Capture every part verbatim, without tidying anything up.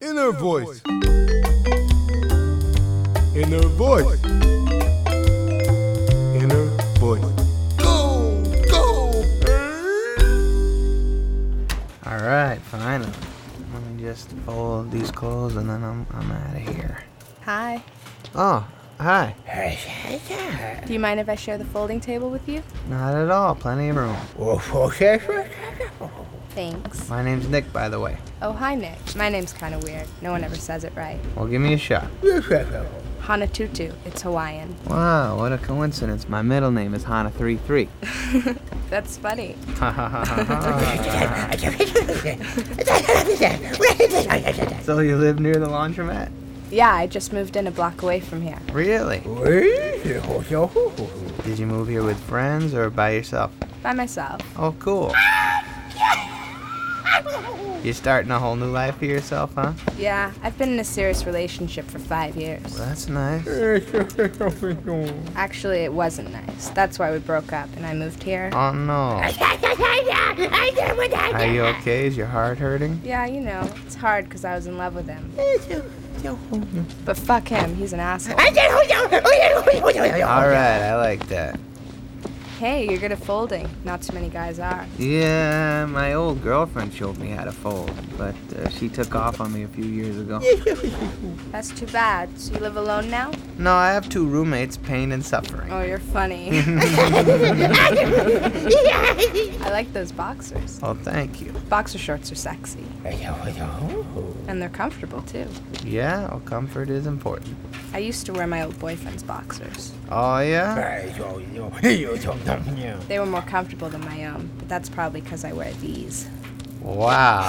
Inner voice. Inner voice. Inner voice. Go, go. All right, finally. Let me just fold these clothes and then I'm I'm out of here. Hi. Oh, hi. Do you mind if I share the folding table with you? Not at all. Plenty of room. Thanks. My name's Nick, by the way. Oh, hi, Nick. My name's kind of weird. No one ever says it right. Well, give me a shot. Hanatutu. It's Hawaiian. Wow, what a coincidence. My middle name is Hana three three. That's funny. Ha ha ha ha ha. So you live near the laundromat? Yeah, I just moved in a block away from here. Really? Did you move here with friends or by yourself? By myself. Oh, cool. You're starting a whole new life for yourself, huh? Yeah, I've been in a serious relationship for five years. Well, that's nice. Actually, it wasn't nice. That's why we broke up and I moved here. Oh, no. Are you okay? Is your heart hurting? Yeah, you know, it's hard because I was in love with him. But fuck him, he's an asshole. All right, I like that. Hey, you're good at folding. Not too many guys are. Yeah, my old girlfriend showed me how to fold, but uh, she took off on me a few years ago. That's too bad. So you live alone now? No, I have two roommates, Pain and Suffering. Oh, you're funny. I like those boxers. Oh, thank you. Boxer shorts are sexy. And they're comfortable, too. Yeah, well, comfort is important. I used to wear my old boyfriend's boxers. Oh, yeah? They were more comfortable than my own, but that's probably because I wear these. Wow.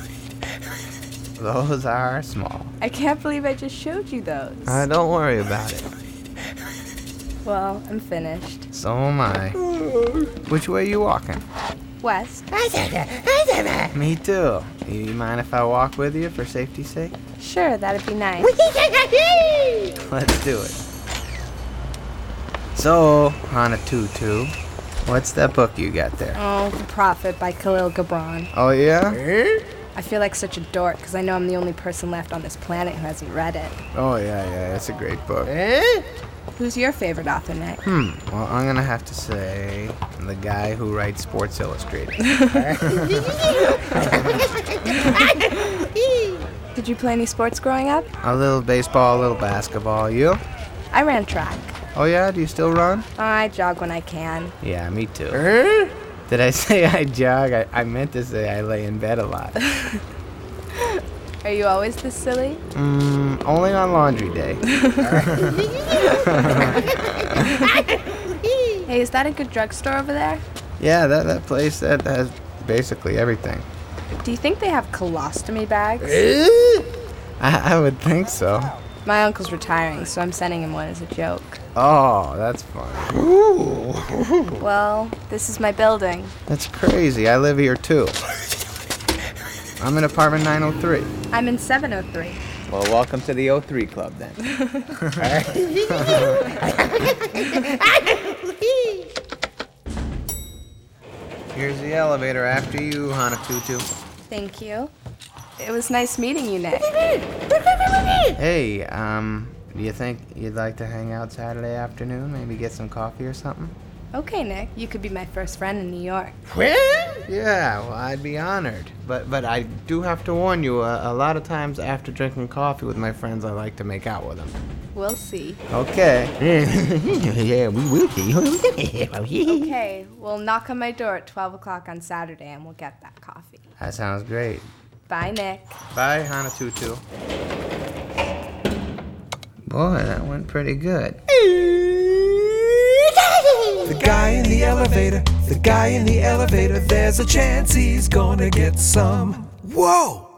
Those are small. I can't believe I just showed you those. Uh, don't worry about it. Well, I'm finished. So am I. Which way are you walking? West. Me too. You mind if I walk with you for safety's sake? Sure, that'd be nice. Let's do it. So, Hanatutu, what's that book you got there? Oh, The Prophet by Khalil Gibran. Oh, yeah? I feel like such a dork because I know I'm the only person left on this planet who hasn't read it. Oh, yeah, yeah, it's a great book. Who's your favorite author, Nick? Hmm, well, I'm gonna have to say the guy who writes Sports Illustrated. Did you play any sports growing up? A little baseball, a little basketball. You? I ran track. Oh, yeah? Do you still run? Oh, I jog when I can. Yeah, me too. Did I say I jog? I, I meant to say I lay in bed a lot. Are you always this silly? Mm, only on laundry day. Hey, is that a good drugstore over there? Yeah, that, that place that has basically everything. Do you think they have colostomy bags? I, I would think so. My uncle's retiring, so I'm sending him one as a joke. Oh, that's fun. Well, this is my building. That's crazy. I live here too. I'm in apartment nine oh three. I'm in seven oh three. Well, welcome to the oh three club then. Here's the elevator after you, Hanatutu. Thank you. It was nice meeting you, Nick. Hey, um, do you think you'd like to hang out Saturday afternoon? Maybe get some coffee or something? Okay, Nick. You could be my first friend in New York. Yeah, well, I'd be honored. But but I do have to warn you, uh, a lot of times after drinking coffee with my friends, I like to make out with them. We'll see. Okay. Yeah, we will see. Okay, we'll knock on my door at twelve o'clock on Saturday and we'll get that coffee. That sounds great. Bye, Nick. Bye, Hanatutu. Boy, that went pretty good. The guy in the elevator, the guy in the elevator, there's a chance he's gonna get some. Whoa!